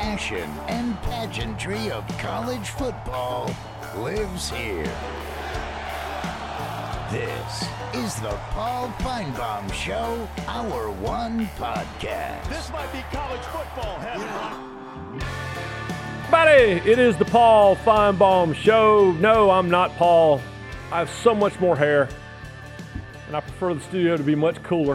passion and pageantry of college football lives here. This is the Paul Finebaum Show, Hour 1 podcast. This might be college football heaven. Everybody, it is the Paul Finebaum Show. No, I'm not Paul. I have so much more hair, and I prefer the studio to be much cooler.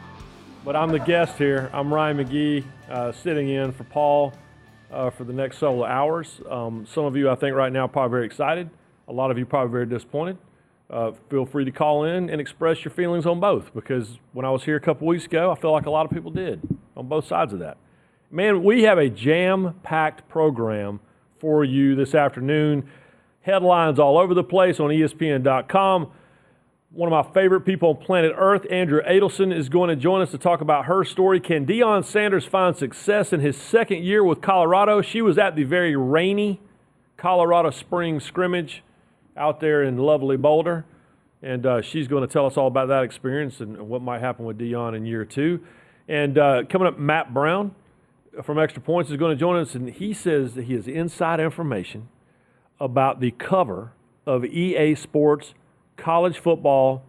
But I'm the guest here. I'm Ryan McGee, sitting in for Paul for the next several hours. Some of you, I think, right now are probably very excited. A lot of you probably very disappointed. Feel free to call in and express your feelings on both, because when I was here a couple weeks ago, I feel like a lot of people did on both sides of that. Man, we have a jam-packed program for you this afternoon. Headlines all over the place on ESPN.com. One of my favorite people on planet Earth, Andrea Adelson, is going to join us to talk about her story. Can Deion Sanders find success in his second year with Colorado? She was at the very rainy Colorado Springs scrimmage out there in lovely Boulder, and she's going to tell us all about that experience and what might happen with Deion in year two. And coming up, Matt Brown from Extra Points is going to join us, and he says that he has inside information about the cover of EA Sports College Football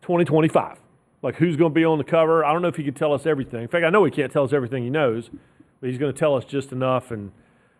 2025. Like, who's going to be on the cover. I don't know if he can tell us everything. In fact, I know he can't tell us everything he knows, but he's going to tell us just enough, and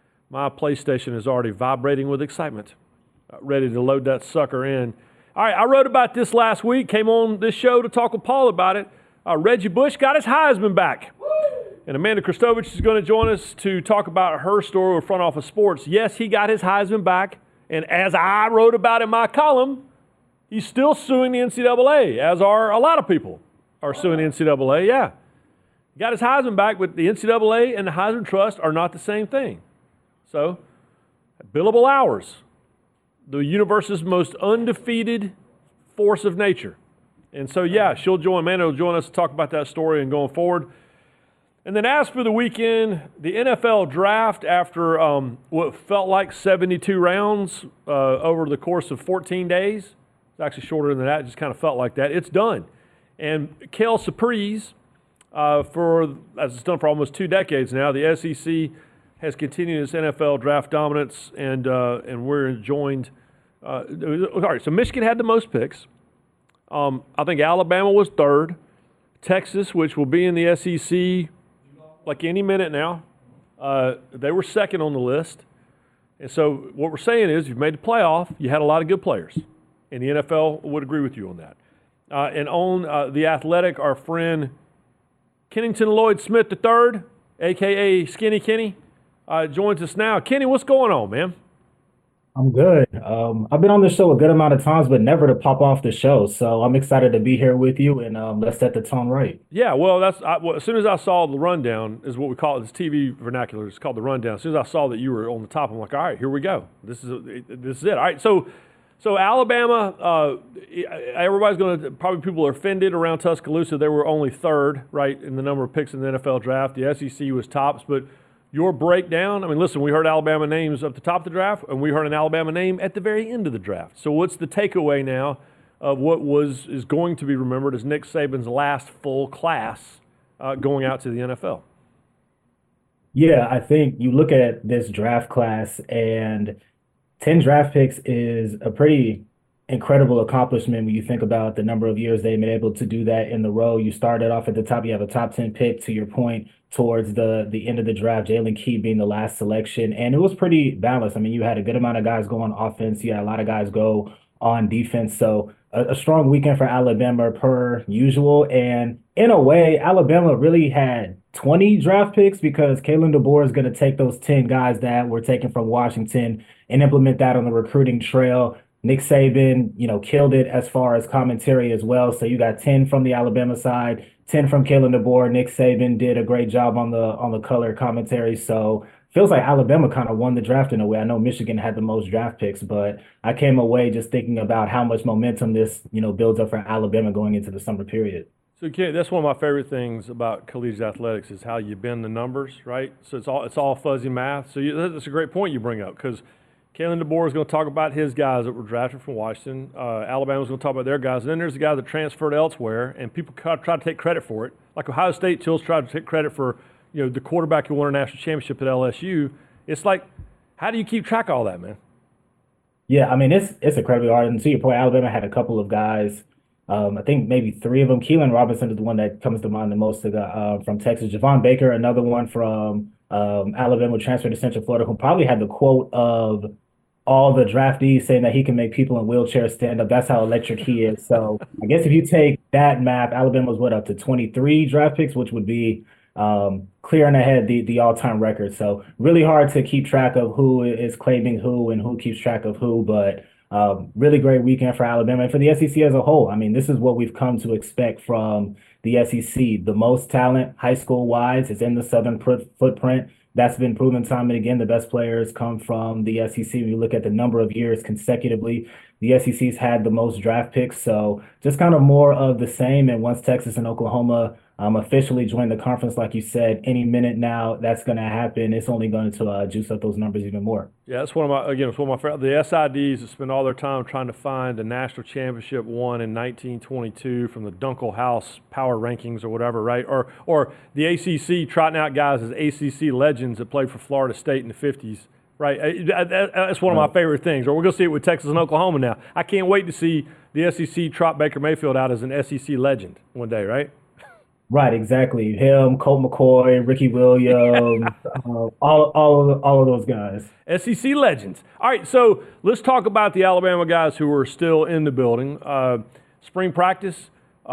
my PlayStation is already vibrating with excitement, ready to load that sucker in. All right, I wrote about this last week, came on this show to talk with Paul about it. Reggie Bush got his Heisman back. And Amanda Kristovich is going to join us to talk about her story with Front Office Sports. Yes, he got his Heisman back, and as I wrote about in my column, he's still suing the NCAA, as are a lot of people are suing the NCAA, yeah. He got his Heisman back, but the NCAA and the Heisman Trust are not the same thing. So, billable hours, the universe's most undefeated force of nature. And so, yeah, Amanda will join us to talk about that story and going forward. And then as for the weekend, the NFL draft, after what felt like 72 rounds over the course of 14 days, it's actually shorter than that, it just kind of felt like that, it's done. And Kale Surprise, as it's done for almost 2 decades now, the SEC has continued its NFL draft dominance, and we're joined. All right, so Michigan had the most picks. I think Alabama was third. Texas, which will be in the SEC like any minute now, they were second on the list. And so what we're saying is, you've made the playoff, you had a lot of good players, and the NFL would agree with you on that. And on The Athletic, our friend Kennington Lloyd Smith III, a.k.a. Skinny Kenny, joins us now. Kenny, what's going on, man? I'm good. I've been on the show a good amount of times, but never to pop off the show. So I'm excited to be here with you, and let's set the tone right. Yeah, well, as soon as I saw the rundown, is what we call it, this TV vernacular, it's called the rundown. As soon as I saw that you were on the top, I'm like, all right, here we go. This is it. All right, so Alabama, everybody's going to, probably people are offended around Tuscaloosa. They were only third, right, in the number of picks in the NFL draft. The SEC was tops, but your breakdown, I mean, listen, we heard Alabama names at the top of the draft, and we heard an Alabama name at the very end of the draft. So what's the takeaway now of what is going to be remembered as Nick Saban's last full class going out to the NFL? Yeah, I think you look at this draft class, and 10 draft picks is a pretty incredible accomplishment when you think about the number of years they've been able to do that in the row. You started off at the top, you have a top 10 pick, to your point, towards the end of the draft, Jalen Key being the last selection. And it was pretty balanced. I mean, you had a good amount of guys go on offense. You had a lot of guys go on defense. So a strong weekend for Alabama per usual. And in a way, Alabama really had 20 draft picks, because Kalen DeBoer is going to take those 10 guys that were taken from Washington and implement that on the recruiting trail. Nick Saban, killed it as far as commentary as well. So you got 10 from the Alabama side, 10 from Kalen DeBoer. Nick Saban did a great job on the color commentary. So feels like Alabama kind of won the draft in a way. I know Michigan had the most draft picks, but I came away just thinking about how much momentum this, builds up for Alabama going into the summer period. So that's one of my favorite things about collegiate athletics is how you bend the numbers, right? So it's all fuzzy math. So that's a great point you bring up, because Kalen DeBoer is going to talk about his guys that were drafted from Washington. Alabama's going to talk about their guys. And then there's the guys that transferred elsewhere, and people try to take credit for it. Like Ohio State, Chills tried to take credit for the quarterback who won a national championship at LSU. It's like, how do you keep track of all that, man? Yeah, I mean it's incredibly hard. And to your point, Alabama had a couple of guys. I think maybe three of them. Keelan Robinson is the one that comes to mind the most from Texas. Javon Baker, another one from Alabama, transferred to Central Florida, who probably had the quote of all the draftees saying that he can make people in wheelchairs stand up. That's how electric he is. So I guess if you take that map, Alabama's up to 23 draft picks, which would be clearing ahead the all-time record. So really hard to keep track of who is claiming who and who keeps track of who, but really great weekend for Alabama and for the SEC as a whole. I mean, this is what we've come to expect from the SEC. The most talent high school-wise is in the Southern footprint. That's been proven time and again. The best players come from the SEC. When you look at the number of years consecutively, the SEC's had the most draft picks. So just kind of more of the same. And once Texas and Oklahoma officially join the conference, like you said, any minute now, that's going to happen. It's only going to juice up those numbers even more. Yeah, it's one of my the SIDs that spend all their time trying to find a national championship won in 1922 from the Dunkel House power rankings or whatever, right? Or the ACC trotting out guys as ACC legends that played for Florida State in the 50s. Right, that's one of my favorite things. Or we're going to see it with Texas and Oklahoma now. I can't wait to see the SEC trot Baker Mayfield out as an SEC legend one day, right? Right, exactly. Him, Colt McCoy, Ricky Williams, all of those guys. SEC legends. All right, so let's talk about the Alabama guys who are still in the building. Spring practice,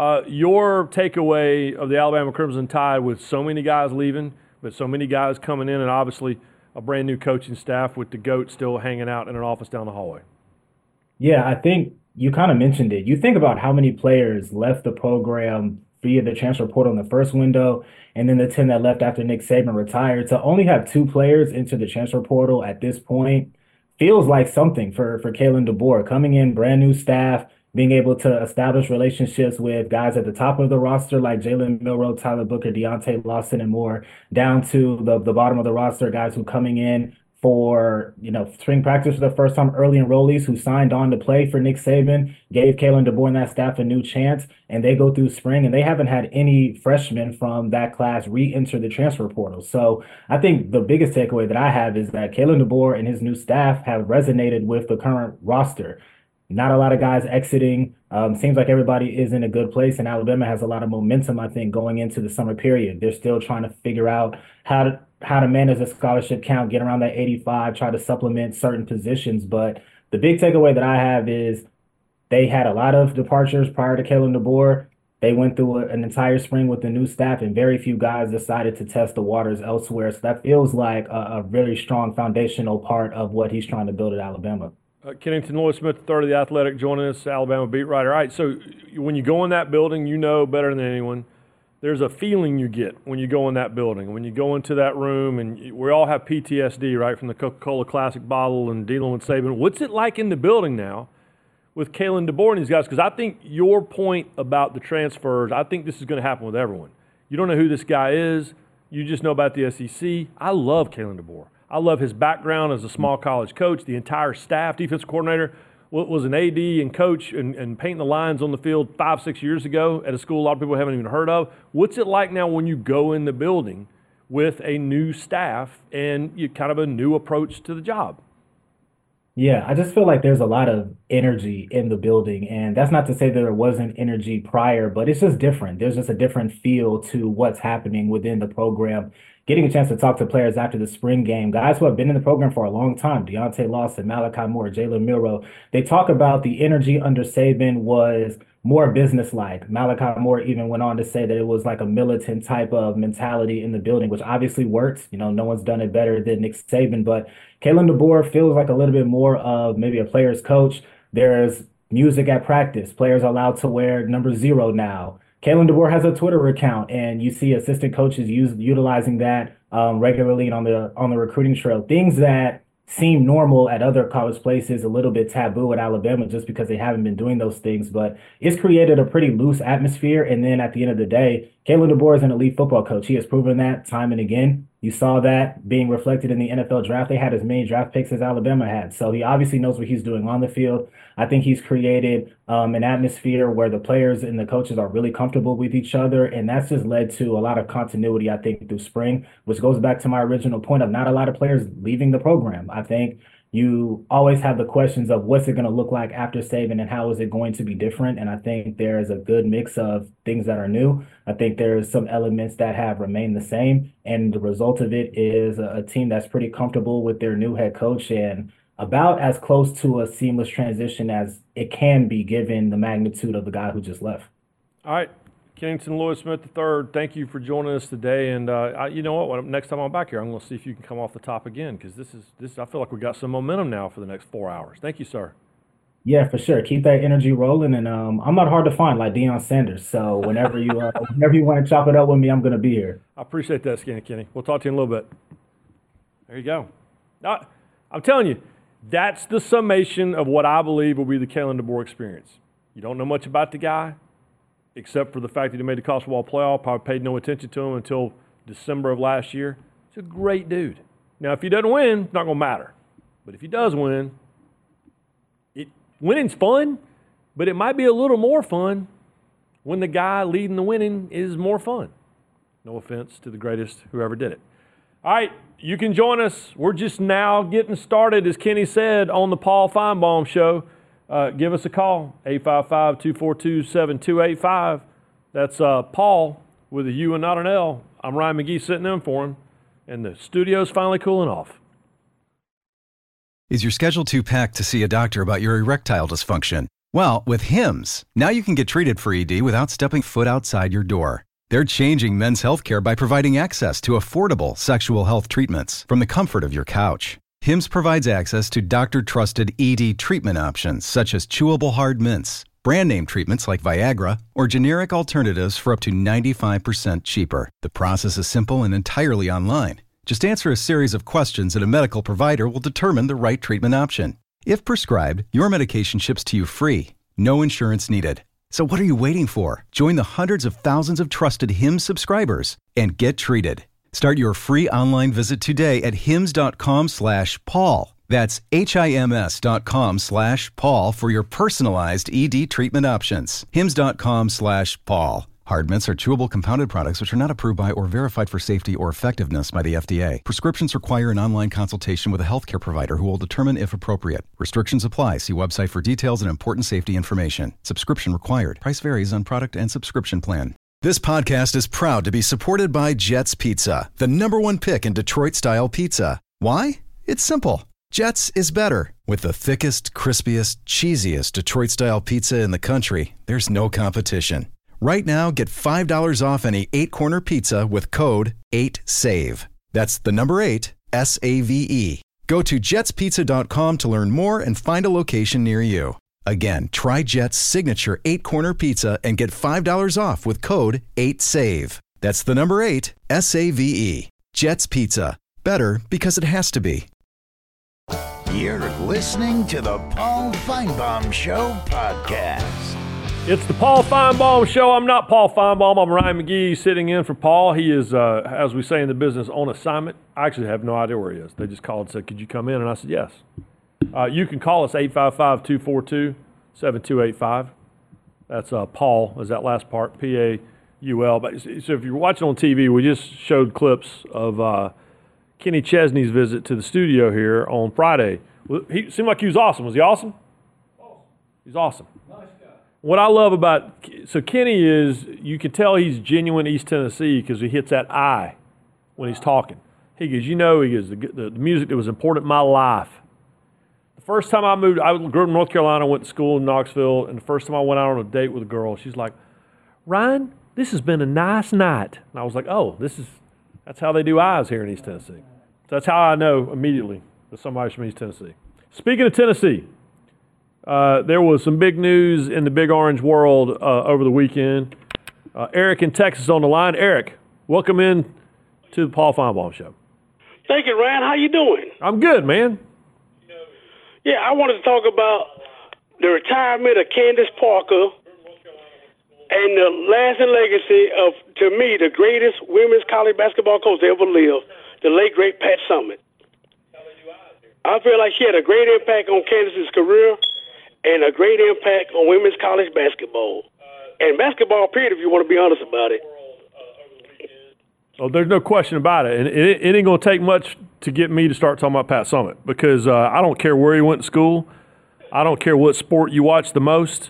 your takeaway of the Alabama Crimson Tide with so many guys leaving, but so many guys coming in, and obviously a brand new coaching staff with the GOAT still hanging out in an office down the hallway. Yeah, I think you kind of mentioned it. You think about how many players left the program via the transfer portal in the first window, and then the 10 that left after Nick Saban retired. To only have 2 players into the transfer portal at this point feels like something for Kalen DeBoer. Coming in, brand new staff, being able to establish relationships with guys at the top of the roster like Jalen Milroe, Tyler Booker, Deontay Lawson, and more, down to the bottom of the roster, guys who coming in for spring practice for the first time, early enrollees who signed on to play for Nick Saban, gave Kalen DeBoer and that staff a new chance, and they go through spring, and they haven't had any freshmen from that class re-enter the transfer portal. So I think the biggest takeaway that I have is that Kalen DeBoer and his new staff have resonated with the current roster. Not a lot of guys exiting. Seems like everybody is in a good place, and Alabama has a lot of momentum, I think, going into the summer period. They're still trying to figure out how to manage a scholarship count, get around that 85, try to supplement certain positions. But the big takeaway that I have is they had a lot of departures prior to Kalen DeBoer. They went through an entire spring with the new staff, and very few guys decided to test the waters elsewhere. So that feels like a really strong foundational part of what he's trying to build at Alabama. Kennington Lloyd Smith, third of the Athletic, joining us, Alabama beat writer. All right, so when you go in that building, you know better than anyone, there's a feeling you get when you go in that building. When you go into that room, and we all have PTSD, right, from the Coca-Cola Classic bottle and dealing with Saban. What's it like in the building now with Kalen DeBoer and these guys? Because I think your point about the transfers, I think this is going to happen with everyone. You don't know who this guy is. You just know about the SEC. I love Kalen DeBoer. I love his background as a small college coach. The entire staff, defensive coordinator, was an AD and coach and painting the lines on the field 5-6 years ago at a school a lot of people haven't even heard of. What's it like now when you go in the building with a new staff and you kind of a new approach to the job? Yeah, I just feel like there's a lot of energy in the building, and that's not to say that there wasn't energy prior, but it's just different. There's just a different feel to what's happening within the program. Getting a chance to talk to players after the spring game, guys who have been in the program for a long time, Deontay Lawson, Malachi Moore, Jalen Milroe, they talk about the energy under Saban was more businesslike. Malachi Moore even went on to say that it was like a militant type of mentality in the building, which obviously works. No one's done it better than Nick Saban, but Kalen DeBoer feels like a little bit more of maybe a player's coach. There's music at practice. Players are allowed to wear number 0 now. Kalen DeBoer has a Twitter account, and you see assistant coaches utilizing that regularly on the recruiting trail. Things that seem normal at other college places, a little bit taboo at Alabama just because they haven't been doing those things. But it's created a pretty loose atmosphere. And then at the end of the day, Kalen DeBoer is an elite football coach. He has proven that time and again. You saw that being reflected in the NFL draft. They had as many draft picks as Alabama had. So he obviously knows what he's doing on the field. I think he's created an atmosphere where the players and the coaches are really comfortable with each other. And that's just led to a lot of continuity, I think, through spring, which goes back to my original point of not a lot of players leaving the program. I think you always have the questions of what's it going to look like after Saban and how is it going to be different. And I think there's a good mix of things that are new. I think there's some elements that have remained the same. And the result of it is a team that's pretty comfortable with their new head coach and about as close to a seamless transition as it can be given the magnitude of the guy who just left. All right. Kennington Lewis Smith III, thank you for joining us today. And you know what? Next time I'm back here, I'm going to see if you can come off the top again because this. I feel like we got some momentum now for the next 4 hours. Thank you, sir. Yeah, for sure. Keep that energy rolling, and I'm not hard to find like Deion Sanders. So whenever you want to chop it up with me, I'm going to be here. I appreciate that, Skinny Kenny. We'll talk to you in a little bit. There you go. I'm telling you, that's the summation of what I believe will be the Kalen DeBoer experience. You don't know much about the guy, except for the fact that he made the college football playoff. Probably paid no attention to him until December of last year. He's a great dude. Now, if he doesn't win, it's not going to matter. But if he does win, winning's fun, but it might be a little more fun when the guy leading the winning is more fun. No offense to the greatest who ever did it. All right, you can join us. We're just now getting started, as Kenny said, on the Paul Feinbaum Show. Give us a call, 855-242-7285. That's Paul with a U and not an L. I'm Ryan McGee sitting in for him, and the studio's finally cooling off. Is your schedule too packed to see a doctor about your erectile dysfunction? Well, with Hims, now you can get treated for ED without stepping foot outside your door. They're changing men's healthcare by providing access to affordable sexual health treatments from the comfort of your couch. Hims provides access to doctor-trusted ED treatment options such as chewable hard mints, brand name treatments like Viagra, or generic alternatives for up to 95% cheaper. The process is simple and entirely online. Just answer a series of questions and a medical provider will determine the right treatment option. If prescribed, your medication ships to you free. No insurance needed. So what are you waiting for? Join the hundreds of thousands of trusted Hims subscribers and get treated. Start your free online visit today at hims.com/Paul. That's HIMS.com/Paul for your personalized ED treatment options. hims.com/Paul. Hard mints are chewable compounded products which are not approved by or verified for safety or effectiveness by the FDA. Prescriptions require an online consultation with a healthcare provider who will determine if appropriate. Restrictions apply. See website for details and important safety information. Subscription required. Price varies on product and subscription plan. This podcast is proud to be supported by Jets Pizza, the #1 pick in Detroit-style pizza. Why? It's simple. Jets is better. With the thickest, crispiest, cheesiest Detroit-style pizza in the country, there's no competition. Right now, get $5 off any 8-corner pizza with code 8SAVE. That's the number 8, SAVE. Go to jetspizza.com to learn more and find a location near you. Again, try Jet's signature 8-corner pizza and get $5 off with code 8SAVE. That's the number 8, SAVE. Jet's Pizza. Better because it has to be. You're listening to the Paul Feinbaum Show podcast. It's the Paul Feinbaum Show. I'm not Paul Feinbaum. I'm Ryan McGee sitting in for Paul. He is, as we say in the business, on assignment. I actually have no idea where he is. They just called and said, could you come in? And I said, yes. You can call us 855-242-7285. That's Paul, is that last part, P-A-U-L. But, so if you're watching on TV, we just showed clips of Kenny Chesney's visit to the studio here on Friday. He seemed like he was awesome. Was he awesome? Awesome. He's awesome. What I love about Kenny is you can tell he's genuine East Tennessee because he hits that I when he's talking. He goes, the music that was important in my life. The first time I grew up in North Carolina, went to school in Knoxville, and the first time I went out on a date with a girl, she's like, Ryan, this has been a nice night. And I was like, oh, that's how they do I's here in East Tennessee. So that's how I know immediately that somebody's from East Tennessee. Speaking of Tennessee, there was some big news in the Big Orange world over the weekend. Eric in Texas on the line. Eric, welcome in to the Paul Feinbaum Show. Thank you, Ryan. How you doing? I'm good, man. Yeah, I wanted to talk about the retirement of Candace Parker and the lasting legacy of, to me, the greatest women's college basketball coach that ever lived, the late, great Pat Summitt. I feel like she had a great impact on Candace's career and a great impact on women's college basketball. And basketball, period, if you want to be honest about it. Oh, there's no question about it. And it ain't going to take much to get me to start talking about Pat Summitt because I don't care where he went to school. I don't care what sport you watch the most.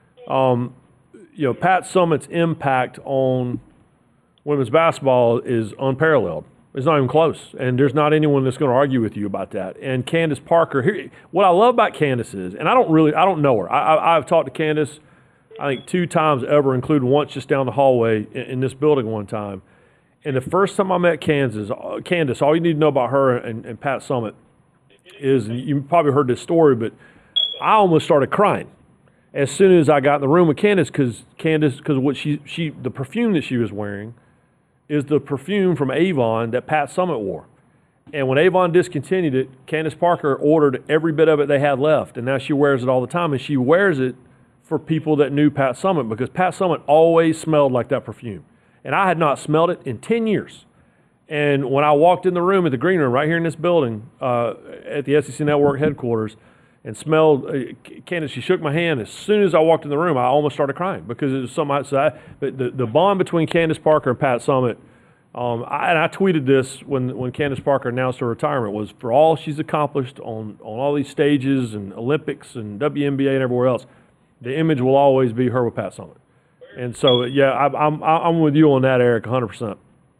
Pat Summitt's impact on women's basketball is unparalleled. It's not even close, and there's not anyone that's going to argue with you about that. And Candace Parker, what I love about Candace is, and I don't know her. I've talked to Candace, I think 2 times ever, including once just down the hallway in this building one time. And the first time I met Candace, all you need to know about her and Pat Summitt is, and you probably heard this story, but I almost started crying as soon as I got in the room with Candace because what the perfume that she was wearing is the perfume from Avon that Pat Summitt wore. And when Avon discontinued it, Candace Parker ordered every bit of it they had left, and now she wears it all the time, and she wears it for people that knew Pat Summitt because Pat Summitt always smelled like that perfume. And I had not smelled it in 10 years. And when I walked in the room at the green room right here in this building at the SEC Network headquarters and smelled Candace, she shook my hand. As soon as I walked in the room, I almost started crying because it was something but the bond between Candace Parker and Pat Summitt, and I tweeted this when Candace Parker announced her retirement, was for all she's accomplished on all these stages and Olympics and WNBA and everywhere else, the image will always be her with Pat Summitt. And so, yeah, I'm with you on that, Eric, 100%.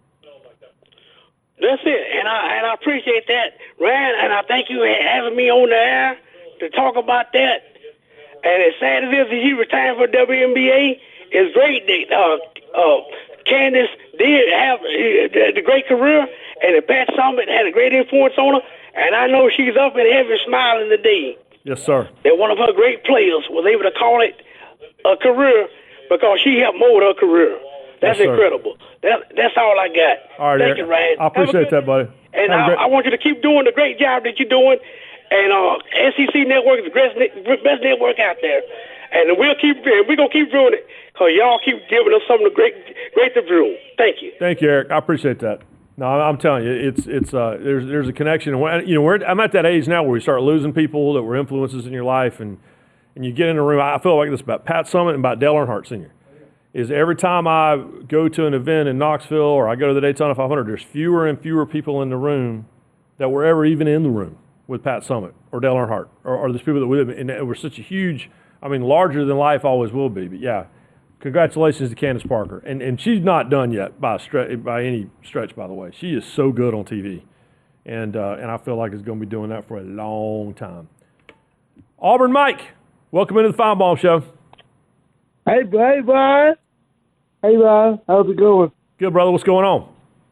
That's it, and I appreciate that, Ryan, and I thank you for having me on the air to talk about that. And as sad as it is that he retired for WNBA, it's great that Candace did have the great career, and that Pat Summitt had a great influence on her, and I know she's up in heaven smiling today. Yes, sir. That one of her great players was able to call it a career because she helped mold her career. That's yes, incredible. That's all I got. All right, Thank you, Ryan. I appreciate that, buddy. And I want you to keep doing the great job that you're doing. And SEC Network is the best network out there. And we're going to keep doing it because y'all keep giving us something great to do. Thank you. Thank you, Eric. I appreciate that. No, I'm telling you, it's there's a connection. And I'm at that age now where we start losing people that were influences in your life, and you get in a room. I feel like this about Pat Summitt and about Dale Earnhardt Sr. Is every time I go to an event in Knoxville or I go to the Daytona 500, there's fewer and fewer people in the room that were ever even in the room with Pat Summitt or Dale Earnhardt or those people that we live in. And it was such a huge, larger than life always will be. But yeah, congratulations to Candace Parker. And she's not done yet by any stretch, by the way. She is so good on TV. And I feel like it's going to be doing that for a long time. Auburn Mike, welcome into the Feinbaum Show. Hey, Brian. Hey, Brian. How's it going? Good, brother. What's going on?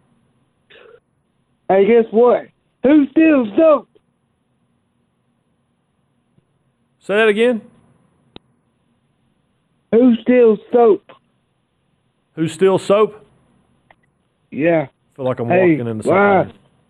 Hey, guess what? Who steals soap? Say that again. Who steals soap? Who steals soap? Yeah. I feel like I'm walking into something. Ryan.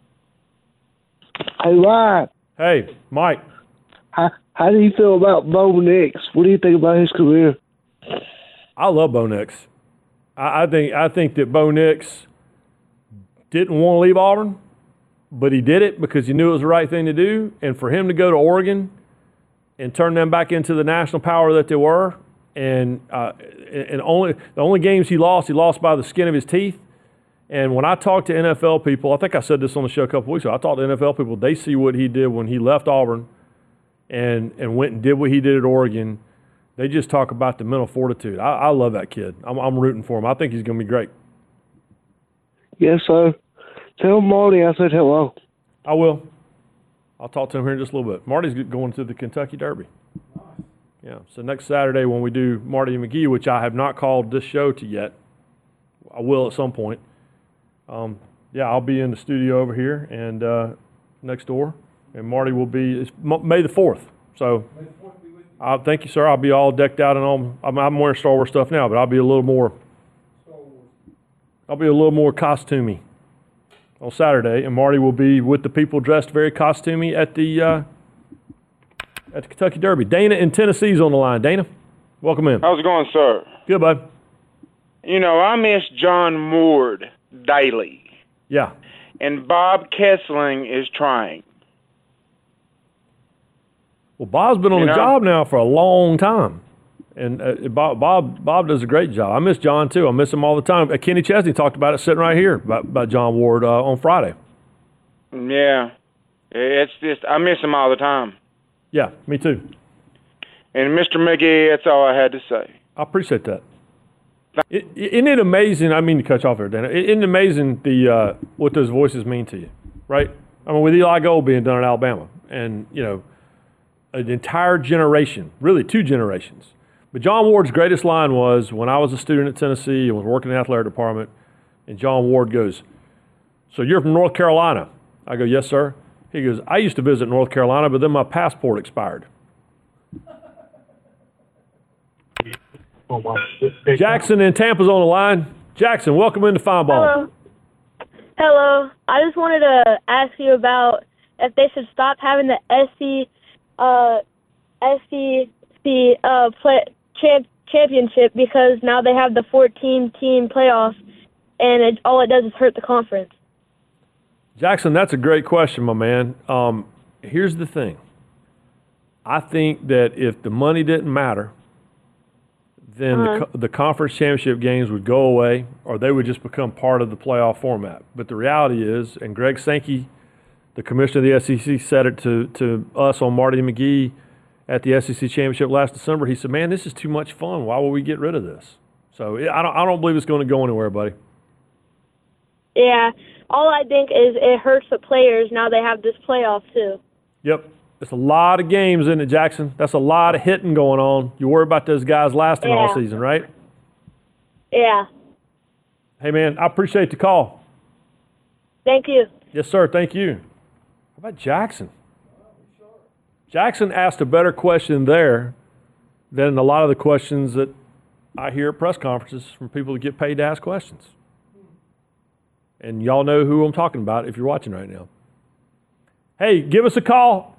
Hey, Ryan. Hey, Mike. How do you feel about Bo Nix? What do you think about his career? I love Bo Nix. I think that Bo Nix didn't want to leave Auburn, but he did it because he knew it was the right thing to do. And for him to go to Oregon and turn them back into the national power that they were, and the only games he lost by the skin of his teeth. And when I talk to NFL people, I think I said this on the show a couple weeks ago, I talked to NFL people, they see what he did when he left Auburn and went and did what he did at Oregon. They just talk about the mental fortitude. I love that kid. I'm rooting for him. I think he's going to be great. Yes, sir. Tell Marty I said hello. I will. I'll talk to him here in just a little bit. Marty's going to the Kentucky Derby. Yeah, so next Saturday when we do Marty McGee, which I have not called this show to yet, I will at some point. I'll be in the studio over here and next door, and Marty will be, it's May the 4th. So thank you, sir. I'll be all decked out and all. I'm wearing Star Wars stuff now, but I'll be a little more costumey on Saturday, and Marty will be with the people dressed very costumey at the Kentucky Derby. Dana in Tennessee's on the line. Dana, welcome in. How's it going, sir? Good, bud. I miss John Moore daily. Yeah. and Bob Kessling is trying. Well, Bob's been on the job now for a long time. And Bob does a great job. I miss John, too. I miss him all the time. Kenny Chesney talked about it sitting right here about John Ward on Friday. Yeah. It's just, I miss him all the time. Yeah, me too. And Mr. McGee, that's all I had to say. I appreciate that. Isn't it amazing? I mean to cut you off here, Dan. Isn't it amazing what those voices mean to you, right? I mean, with Eli Gold being done in Alabama and, an entire generation, really 2 generations. But John Ward's greatest line was when I was a student at Tennessee and was working in the athletic department, and John Ward goes, "So you're from North Carolina?" I go, "Yes, sir." He goes, "I used to visit North Carolina, but then my passport expired." Jackson in Tampa's on the line. Jackson, welcome into Feinbaum. Hello. I just wanted to ask you about if they should stop having the SEC championship, because now they have the 14-team playoff, and all it does is hurt the conference. Jackson, that's a great question, my man. Here's the thing. I think that if the money didn't matter, then the conference championship games would go away, or they would just become part of the playoff format. But the reality is, and Greg Sankey, the commissioner of the SEC, said it to us on Marty McGee at the SEC championship last December. He said, "Man, this is too much fun. Why would we get rid of this?" So I don't believe it's going to go anywhere, buddy. Yeah. All I think is it hurts the players now they have this playoff too. Yep. It's a lot of games, isn't it, Jackson? That's a lot of hitting going on. You worry about those guys lasting all season, right? Yeah. Hey, man, I appreciate the call. Thank you. Yes, sir. Thank you. How about Jackson? Jackson asked a better question there than a lot of the questions that I hear at press conferences from people that get paid to ask questions. And y'all know who I'm talking about if you're watching right now. Hey, give us a call,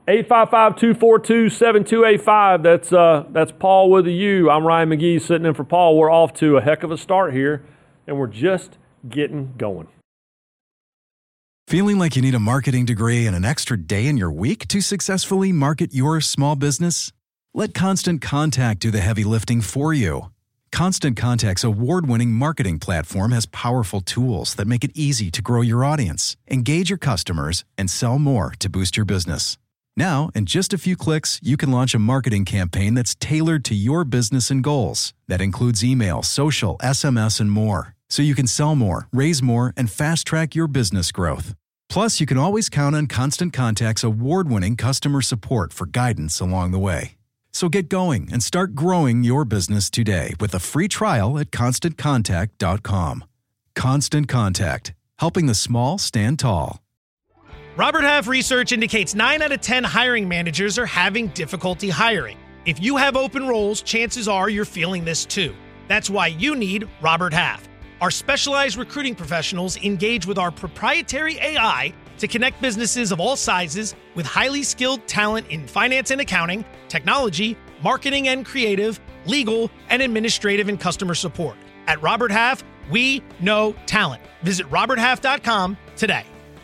855-242-7285. That's Paul with a U. I'm Ryan McGee sitting in for Paul. We're off to a heck of a start here, and we're just getting going. Feeling like you need a marketing degree and an extra day in your week to successfully market your small business? Let Constant Contact do the heavy lifting for you. Constant Contact's award-winning marketing platform has powerful tools that make it easy to grow your audience, engage your customers, and sell more to boost your business. Now, in just a few clicks, you can launch a marketing campaign that's tailored to your business and goals. That includes email, social, SMS, and more. So you can sell more, raise more, and fast-track your business growth. Plus, you can always count on Constant Contact's award-winning customer support for guidance along the way. So get going and start growing your business today with a free trial at ConstantContact.com. Constant Contact, helping the small stand tall. Robert Half research indicates 9 out of 10 hiring managers are having difficulty hiring. If you have open roles, chances are you're feeling this too. That's why you need Robert Half. Our specialized recruiting professionals engage with our proprietary AI to connect businesses of all sizes with highly skilled talent in finance and accounting, technology, marketing and creative, legal, and administrative and customer support. At Robert Half, we know talent. Visit roberthalf.com today.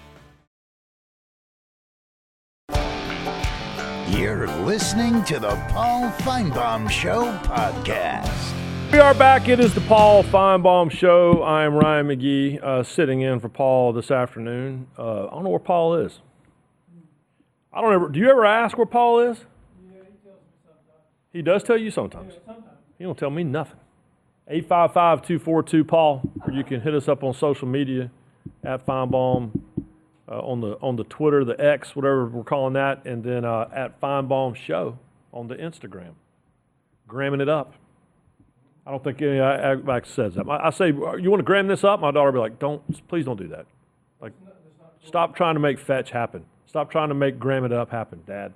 You're listening to the Paul Feinbaum Show podcast. We are back. It is the Paul Feinbaum Show. I am Ryan McGee, sitting in for Paul this afternoon. I don't know where Paul is. Do you ever ask where Paul is? Yeah, he tells me sometimes. He does tell you sometimes? Yeah, sometimes. He don't tell me nothing. 855-242-PAUL, or you can hit us up on social media at Feinbaum, on the Twitter, the X, whatever we're calling that, and then at Feinbaum Show on the Instagram. Gramming it up. I don't think anybody says that. I say, you want to gram this up? My daughter will be like, please don't do that. Like, stop trying to make fetch happen. Stop trying to make gram it up happen, Dad.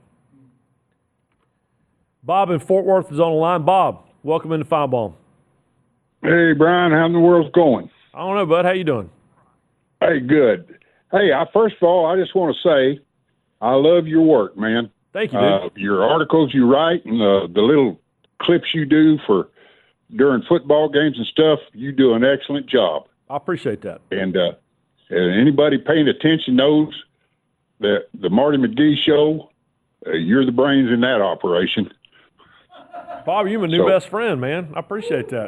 Bob in Fort Worth is on the line. Bob, welcome into Feinbaum. Hey, Brian, how in the world's going? I don't know, bud. How you doing? Hey, good. Hey, first of all, I just want to say I love your work, man. Thank you, dude. Your articles you write and the little clips you do during football games and stuff, you do an excellent job. I appreciate that. And And anybody paying attention knows that the Marty McGee show, you're the brains in that operation. Bob, you're my new best friend, man. I appreciate that.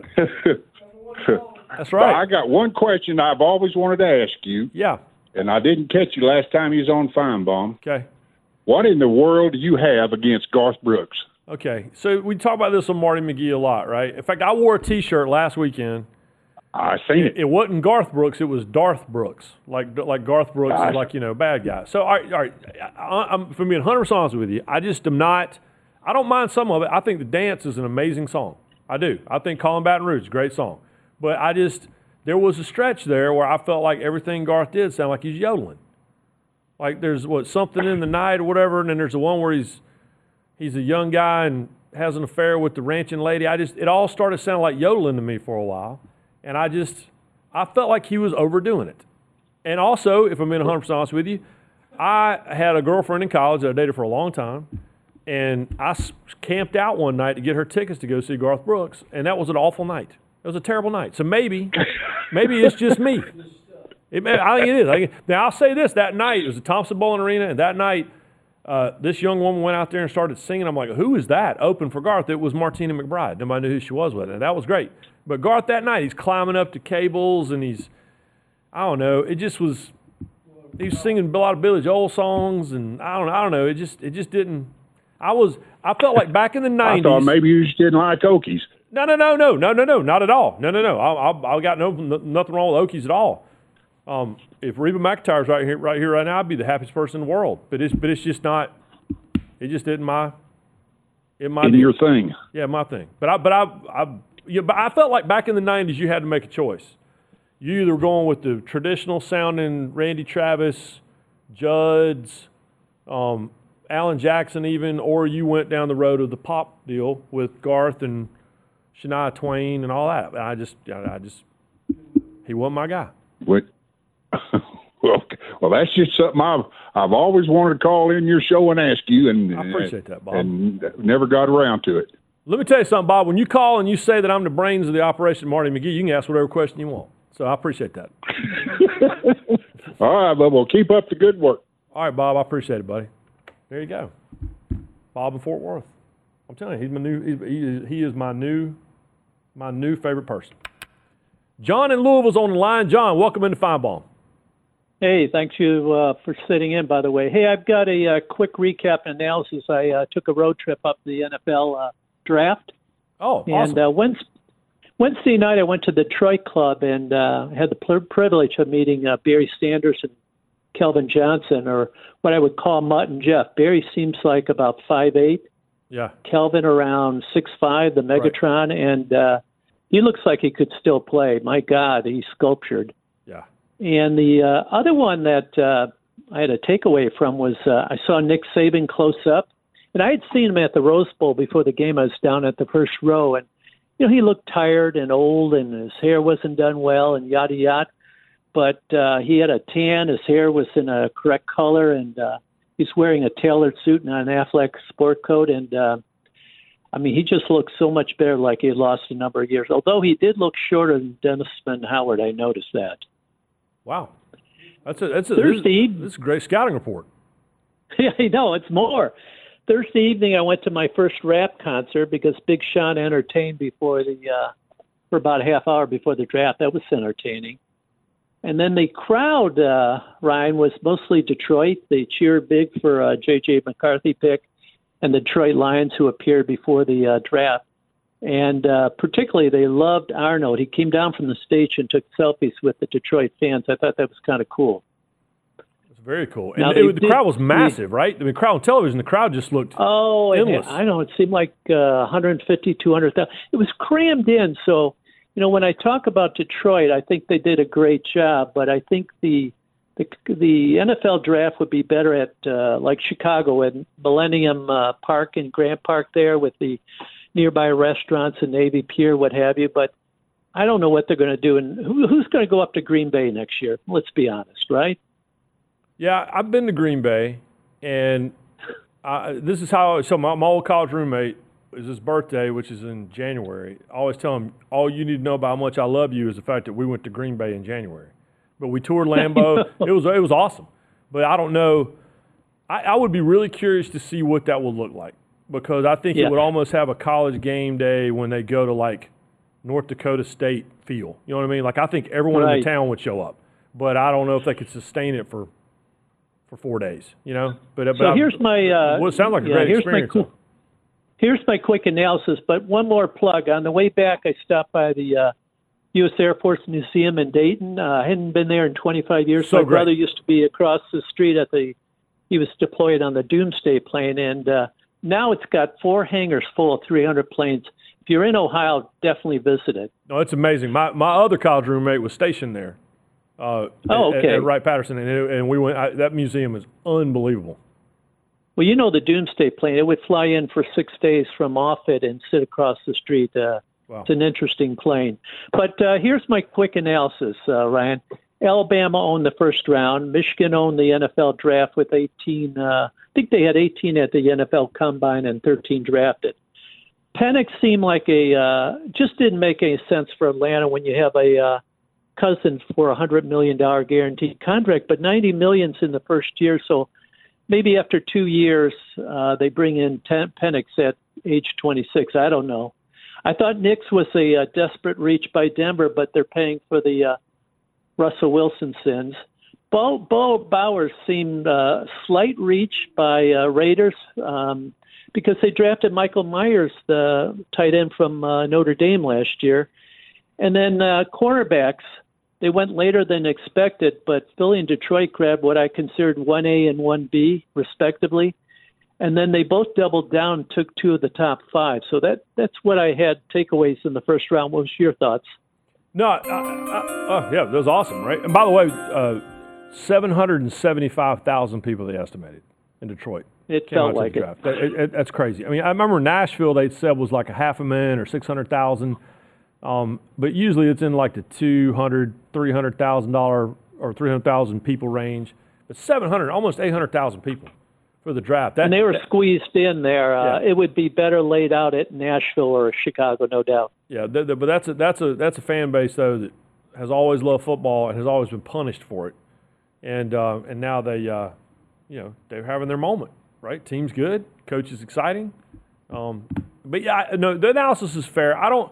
That's right. I got one question I've always wanted to ask you. Yeah. And I didn't catch you last time you was on Feinbaum. Okay. What in the world do you have against Garth Brooks? Okay. So we talk about this on Marty McGee a lot, right? In fact, I wore a T-shirt last weekend. I seen it. It wasn't Garth Brooks. It was Darth Brooks. Like Garth Brooks is like, bad guy. So, all right. I'm for being 100% honest with you, I just am not – I don't mind some of it. I think The Dance is an amazing song. I do. I think Calling Baton Rouge is a great song. But there was a stretch there where I felt like everything Garth did sounded like he's yodeling. Like there's something in the night or whatever, and then there's the one where he's a young guy and has an affair with the ranching lady. It all started sounding like yodeling to me for a while, and I felt like he was overdoing it. And also, if I'm being 100% honest with you, I had a girlfriend in college that I dated for a long time, and I camped out one night to get her tickets to go see Garth Brooks, and that was an awful night. It was a terrible night. So maybe it's just me. I think it is. Now, I'll say this. That night, it was the Thompson Bowling Arena, and that night, this young woman went out there and started singing. I'm like, who is that? Open for Garth. It was Martina McBride. Nobody knew who she was with it, and that was great. But Garth that night, he's climbing up to cables, and I don't know, it just was, he was singing a lot of Billy Joel songs, and I don't know, it just didn't, I felt like back in the 90s. I thought maybe you just didn't like Okies. No, not at all. No. I got nothing wrong with Okies at all. If Reba McEntire's right here, right now, I'd be the happiest person in the world. But it's just not. It just isn't my. Your thing. Yeah, my thing. But I felt like back in the 90s, you had to make a choice. You either were going with the traditional sounding Randy Travis, Judds, Alan Jackson even, or you went down the road of the pop deal with Garth and Shania Twain and all that. I just, he wasn't my guy. What? Well, that's just something I've always wanted to call in your show and ask you, and I appreciate that, Bob. And never got around to it. Let me tell you something, Bob. When you call and you say that I'm the brains of the operation, Marty McGee, you can ask whatever question you want. So I appreciate that. All right, Bob. Well, keep up the good work. All right, Bob. I appreciate it, buddy. There you go, Bob in Fort Worth. I'm telling you, he is my new favorite person. John in Louisville's on the line. John, welcome into Feinbaum. Hey, thanks you for sitting in, by the way. Hey, I've got a quick recap and analysis. I took a road trip up the NFL draft. Oh, awesome. And Wednesday night I went to the Detroit Club and had the privilege of meeting Barry Sanders and Kelvin Johnson, or what I would call Mutt and Jeff. Barry seems like about 5'8". Yeah. Kelvin around 6'5", the Megatron, right. And he looks like he could still play. My God, he's sculptured. Yeah. And the other one that I had a takeaway from was I saw Nick Saban close up. And I had seen him at the Rose Bowl before the game. I was down at the first row. And, he looked tired and old, and his hair wasn't done well, and yada, yada. But he had a tan. His hair was in a correct color, and he's wearing a tailored suit and an Affleck sport coat. And, he just looked so much better, like he had lost a number of years. Although he did look shorter than Dennisman Howard. I noticed that. Wow. This is a great scouting report. Yeah, I know. It's more. Thursday evening, I went to my first rap concert because Big Sean entertained for about a half hour before the draft. That was entertaining. And then the crowd, Ryan, was mostly Detroit. They cheered big for J.J. McCarthy pick and the Detroit Lions, who appeared before the draft. And particularly, they loved Arnold. He came down from the stage and took selfies with the Detroit fans. I thought that was kind of cool. It's very cool. And the crowd was massive, right? The crowd on television, the crowd just looked endless. I know. It seemed like 150, 200,000. It was crammed in. So, when I talk about Detroit, I think they did a great job. But I think the NFL draft would be better at like Chicago and Millennium Park and Grant Park there with the nearby restaurants and Navy Pier, what have you. But I don't know what they're going to do. And who's going to go up to Green Bay next year? Let's be honest, right? Yeah, I've been to Green Bay, and this is how. So my old college roommate, is his birthday, which is in January. I always tell him, all you need to know about how much I love you is the fact that we went to Green Bay in January. But we toured Lambeau. It was awesome. But I don't know. I would be really curious to see what that would look like, because I think it would almost have a college game day when they go to like North Dakota State feel. You know what I mean? Like, I think everyone in the town would show up, but I don't know if they could sustain it for 4 days. You know? But here's my. Well, it sounds like a great experience. Here's my quick analysis. But one more plug. On the way back, I stopped by the U.S. Air Force Museum in Dayton. I hadn't been there in 25 years. So my brother used to be across the street he was deployed on the Doomsday plane, and now it's got 4 hangars full of 300 planes. If you're in Ohio, definitely visit it. No, it's amazing. My other college roommate was stationed there. At Wright-Patterson, and we went. That museum is unbelievable. Well, you know the Doomsday plane. It would fly in for 6 days from Offutt and sit across the street. Wow. It's an interesting plane. But here's my quick analysis, Ryan. Alabama owned the first round. Michigan owned the NFL draft with 18. I think they had 18 at the NFL Combine and 13 drafted. Penix seemed like just didn't make any sense for Atlanta when you have a Cousins for $100 million guaranteed contract, but $90 million's in the first year. So maybe after 2 years, they bring in Penix at age 26. I don't know. I thought Nix was a desperate reach by Denver, but they're paying for the Russell Wilson sins. Bo Bowers seemed slight reach by Raiders because they drafted Michael Myers, the tight end from Notre Dame last year. And then cornerbacks, they went later than expected, but Philly and Detroit grabbed what I considered 1A and 1B, respectively. And then they both doubled down, took 2 of the top 5. So that's what I had takeaways in the first round. What was your thoughts? No, yeah, that was awesome, right? And by the way, 775,000 people they estimated in Detroit. It felt like it. That's crazy. I mean, I remember Nashville, they said was like 500,000 or 600,000. But usually it's in like the $200,000, $300,000 or 300,000 people range. But 700, almost 800,000 people for the draft. And they were squeezed in there. It would be better laid out at Nashville or Chicago, no doubt. Yeah, but that's a fan base though that has always loved football and has always been punished for it, and now they're having their moment, right? Team's good, coach is exciting, but yeah, no, the analysis is fair.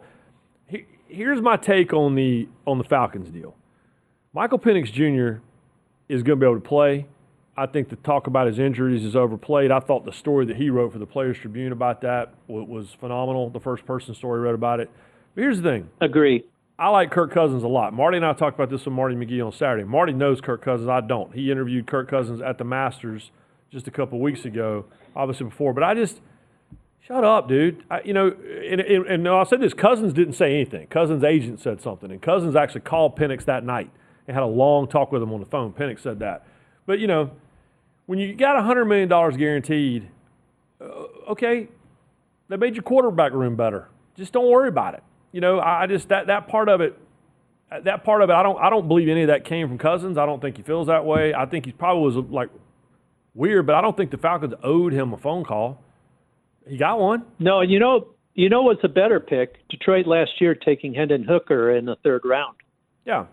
Here's my take on the Falcons deal. Michael Penix Jr. is going to be able to play. I think the talk about his injuries is overplayed. I thought the story that he wrote for the Players Tribune about that was phenomenal, the first-person story wrote about it. But here's the thing. Agree. I like Kirk Cousins a lot. Marty and I talked about this with Marty McGee on Saturday. Marty knows Kirk Cousins. I don't. He interviewed Kirk Cousins at the Masters just a couple of weeks ago, obviously before. But I just – shut up, dude. And I'll say this. Cousins didn't say anything. Cousins' agent said something. And Cousins actually called Penix that night and had a long talk with him on the phone. Penix said that. But, when you got $100 million guaranteed, okay, they made your quarterback room better. Just don't worry about it. I just that part of it. I don't believe any of that came from Cousins. I don't think he feels that way. I think he probably was like weird, but I don't think the Falcons owed him a phone call. He got one. No, what's a better pick? Detroit last year taking Hendon Hooker in the 3rd round. Yeah,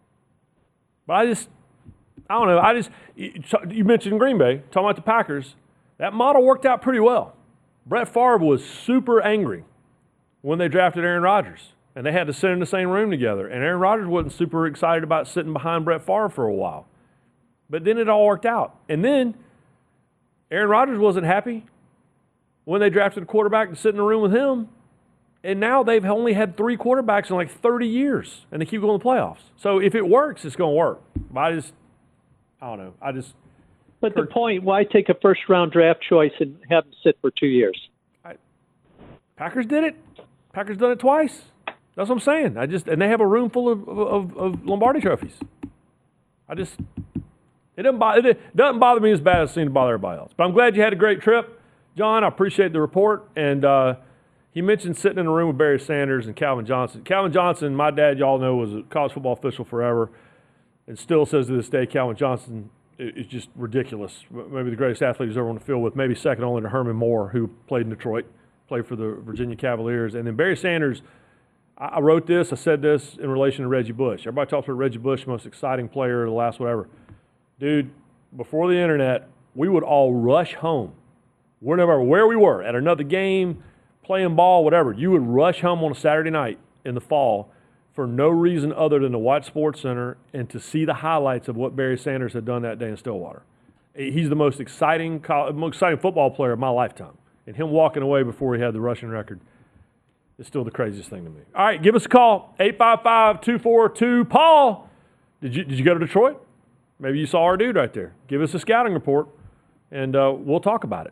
but I don't know. You mentioned Green Bay, talking about the Packers. That model worked out pretty well. Brett Favre was super angry when they drafted Aaron Rodgers, and they had to sit in the same room together. And Aaron Rodgers wasn't super excited about sitting behind Brett Favre for a while. But then it all worked out. And then Aaron Rodgers wasn't happy when they drafted a quarterback to sit in the room with him. And now they've only had 3 quarterbacks in like 30 years, and they keep going to the playoffs. So if it works, it's going to work. But I don't know. But the point, why take a first-round draft choice and have him sit for 2 years? Packers did it. Packers done it twice. That's what I'm saying. And they have a room full of Lombardi trophies. It doesn't bother me as bad as it seems to bother everybody else. But I'm glad you had a great trip, John. I appreciate the report. And he mentioned sitting in a room with Barry Sanders and Calvin Johnson. Calvin Johnson, my dad, y'all know, was a college football official forever. And still says to this day, Calvin Johnson is just ridiculous. Maybe the greatest athlete he's ever on the field with, maybe second only to Herman Moore, who played in Detroit, played for the Virginia Cavaliers. And then Barry Sanders I wrote this, I said this in relation to Reggie Bush. Everybody talks about Reggie Bush, most exciting player of the last whatever. Dude, before the internet, we would all rush home. Wherever where we were, at another game, playing ball, whatever. You would rush home on a Saturday night in the fall for no reason other than to watch SportsCenter and to see the highlights of what Barry Sanders had done that day in Stillwater. He's the most exciting football player of my lifetime. And him walking away before he had the rushing record is still the craziest thing to me. All right, give us a call, 855-242-PAUL. Did you go to Detroit? Maybe you saw our dude right there. Give us a scouting report, and we'll talk about it.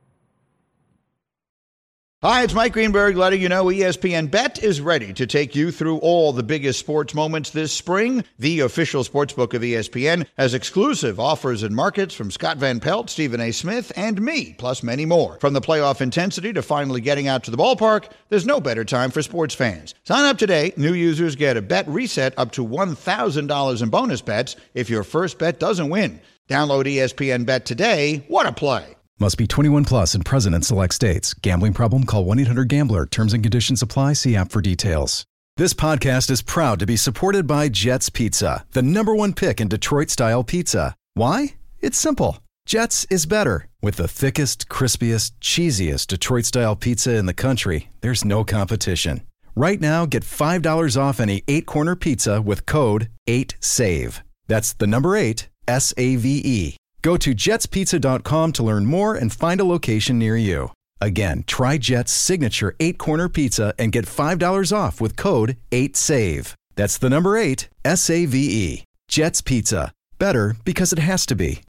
Hi, it's Mike Greenberg letting you know ESPN Bet is ready to take you through all the biggest sports moments this spring. The official sportsbook of ESPN has exclusive offers and markets from Scott Van Pelt, Stephen A. Smith, and me, plus many more. From the playoff intensity to finally getting out to the ballpark, there's no better time for sports fans. Sign up today. New users get a bet reset up to $1,000 in bonus bets if your first bet doesn't win. Download ESPN Bet today. What a play. Must be 21 plus and present in select states. Gambling problem? Call 1-800-GAMBLER. Terms and conditions apply. See app for details. This podcast is proud to be supported by Jets Pizza, the #1 pick in Detroit-style pizza. Why? It's simple. Jets is better. With the thickest, crispiest, cheesiest Detroit-style pizza in the country, there's no competition. Right now, get $5 off any 8-corner pizza with code 8SAVE. That's the number 8, S-A-V-E. Go to jetspizza.com to learn more and find a location near you. Again, try Jet's signature 8-corner pizza and get $5 off with code 8SAVE. That's the number 8, S-A-V-E. Jet's Pizza. Better because it has to be.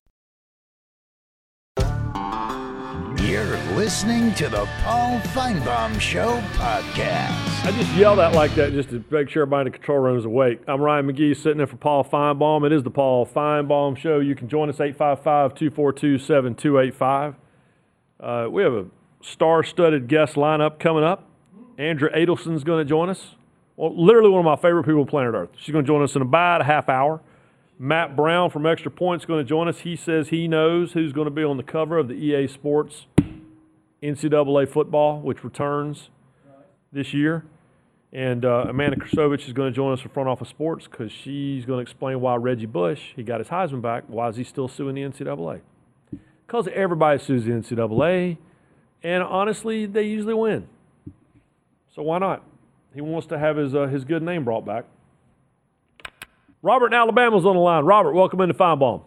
You're listening to the Paul Feinbaum Show podcast. I just yelled out like that just to make sure everybody in the control room is awake. I'm Ryan McGee sitting in for Paul Feinbaum. It is the Paul Feinbaum Show. You can join us 855-242-7285. We have a star-studded guest lineup coming up. Andrea Adelson's going to join us. Well, literally one of my favorite people on planet Earth. She's going to join us in about a half hour. Matt Brown from Extra Point is going to join us. He says he knows who's going to be on the cover of the EA Sports NCAA football, which returns this year. And Amanda Krasovich is going to join us for Front Office Sports because she's going to explain why Reggie Bush, he got his Heisman back. Why is he still suing the NCAA? Because everybody sues the NCAA, and honestly, they usually win. So why not? He wants to have his good name brought back. Robert in Alabama's on the line. Robert, welcome into Feinbaum.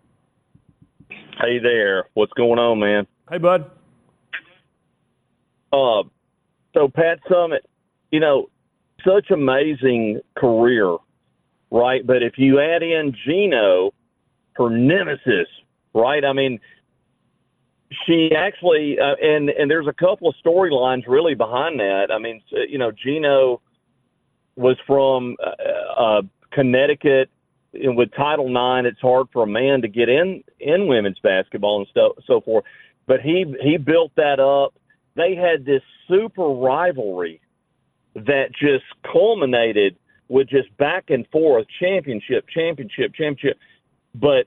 Hey there. What's going on, man? Hey, bud. So Pat Summitt, such amazing career, right? But if you add in Gino, her nemesis, right? I mean, she actually, and there's a couple of storylines really behind that. I mean, Gino was from Connecticut, and with Title IX, it's hard for a man to get in women's basketball and so forth. But he built that up. They had this super rivalry that just culminated with just back and forth, championship. But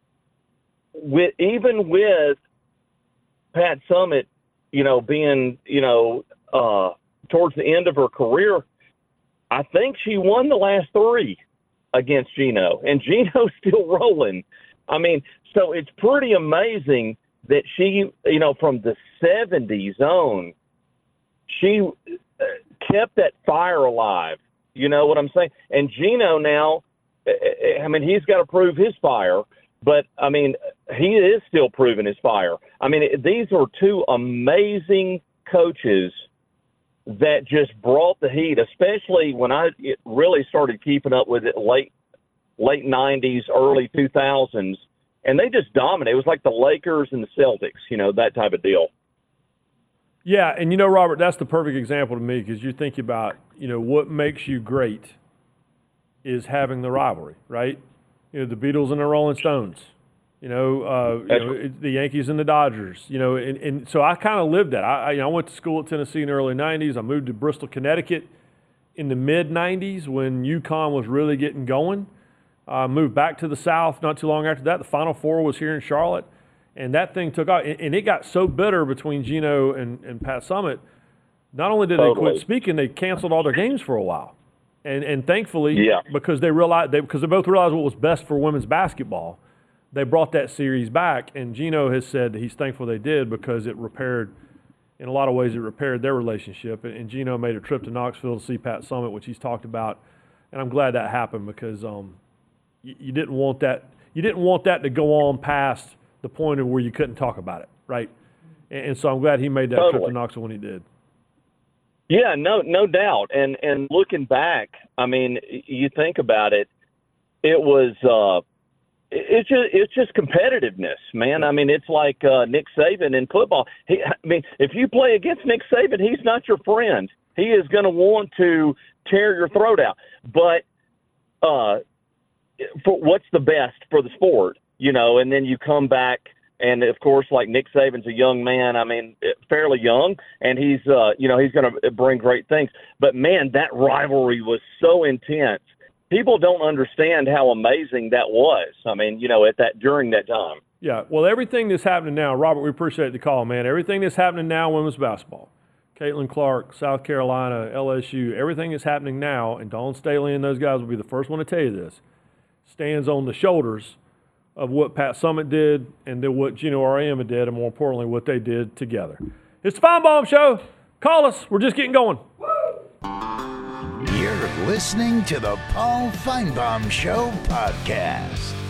even with Pat Summitt, being, towards the end of her career, I think she won the last 3 against Gino, and Gino's still rolling. I mean, so it's pretty amazing that she, from the 70s on, she kept that fire alive. You know what I'm saying? And Gino now, I mean, he's got to prove his fire, but, I mean, he is still proving his fire. I mean, these are 2 amazing coaches that just brought the heat, especially when I really started keeping up with it late 90s, early 2000s, and they just dominated. It was like the Lakers and the Celtics, that type of deal. Yeah, and Robert, that's the perfect example to me because you think about, what makes you great is having the rivalry, right? The Beatles and the Rolling Stones, the Yankees and the Dodgers, and so I kind of lived that. I went to school at Tennessee in the early 90s. I moved to Bristol, Connecticut in the mid-90s when UConn was really getting going. I moved back to the South not too long after that. The Final Four was here in Charlotte, and that thing took off. And it got so bitter between Gino and Pat Summitt Not only did they quit speaking, they canceled all their games for a while. And thankfully, because they both realized what was best for women's basketball, they brought that series back. And Gino has said that he's thankful they did because in a lot of ways, it repaired their relationship. And Gino made a trip to Knoxville to see Pat Summitt, which he's talked about. And I'm glad that happened because you didn't want that. You didn't want that to go on past the point of where you couldn't talk about it, right? And so I'm glad he made that trip to Knoxville when he did. Yeah, no doubt. And looking back, I mean, you think about it, it was it's just competitiveness, man. I mean, it's like Nick Saban in football. If you play against Nick Saban, he's not your friend. He is going to want to tear your throat out. But for what's the best for the sport, and then you come back. And, of course, like Nick Saban's a young man, I mean, fairly young, and he's going to bring great things. But, man, that rivalry was so intense. People don't understand how amazing that was. I mean, during that time. Yeah, well, everything that's happening now, Robert, we appreciate the call, man. Everything that's happening now, women's basketball, Caitlin Clark, South Carolina, LSU, everything that's happening now, and Dawn Staley and those guys will be the first one to tell you this, stands on the shoulders of what Pat Summitt did and then what Gino Auriemma did, and more importantly, what they did together. It's the Feinbaum Show. Call us. We're just getting going. You're listening to the Paul Feinbaum Show podcast.